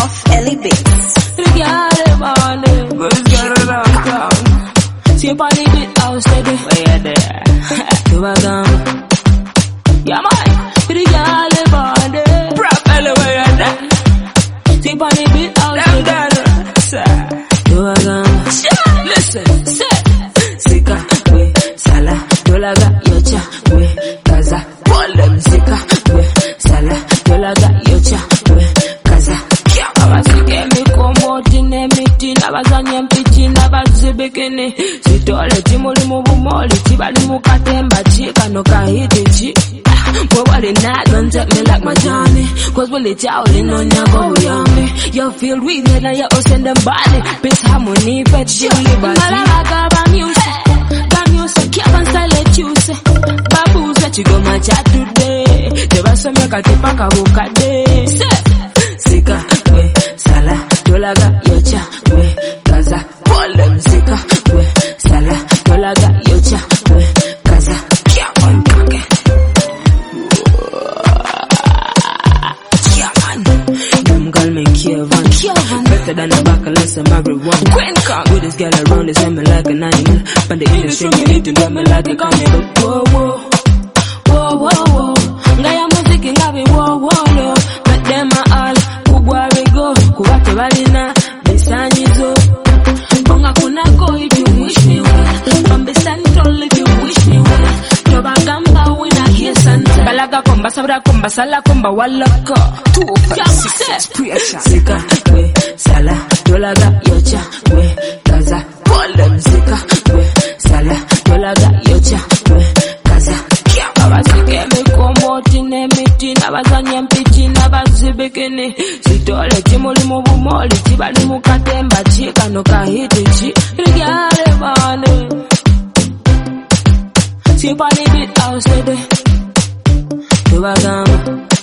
off Ellie Beats. See up on the beat, I'll steady. Where you there? You are gone. Yeah, man. The girl live on there. Properly where you there? See up on the beat, I'll steady. You are gone. Listen, say. Sika, we, sala, dolaga, yocha, we, kaza. Call them sika, we, sala, dolaga, yocha, we, kaza. Abasike mi komoti ne miti nabazanye mpiti nabazibikini sitole timuli mu bumoli tibali mu katemba chikano kahitiki Nobody not gonna take me like my Johnny, cause we let y'all in on your go yummy. You feel weak, now you all send them body. Peace, harmony, fetch you, liberty. Malaga, music, Kevin style let you say. Baboos let you go my chat today. The rest of me got the pack of day. Sika, we, sala, dolaga, yocha, we, kaza. Call them sika, we, sala, dolaga, yocha, we, kaza. Kevin, call me Kevin. Better than a bachelor's and married one. With this girl around, they send me like an animal. But the industry, you need to know me like a cannibal. Whoa, whoa, whoa, whoa, whoa. Ngaya music, ngabi, whoa, whoa, no. But them are all, kubwa we go. Kuwate walina, besanyizo. Bonga kunako if you wish me well. Bambi Central if you wish me well. Toba gamba wina here Santa. Balaga komba, sabra komba, sala komba, walaka. 256 pressure. Sika, we, sala, dolaga, yocha, we, kaza. Call them sika, we, sala, dolaga, yocha, we, kaza. Abasike mi komoti ne miti nabazanye mpiti nabazibikini sitole timuli mu bumoli tibali mu katemba chikano kahitiki rigale bane sipani beat, I'll steady. You are gone.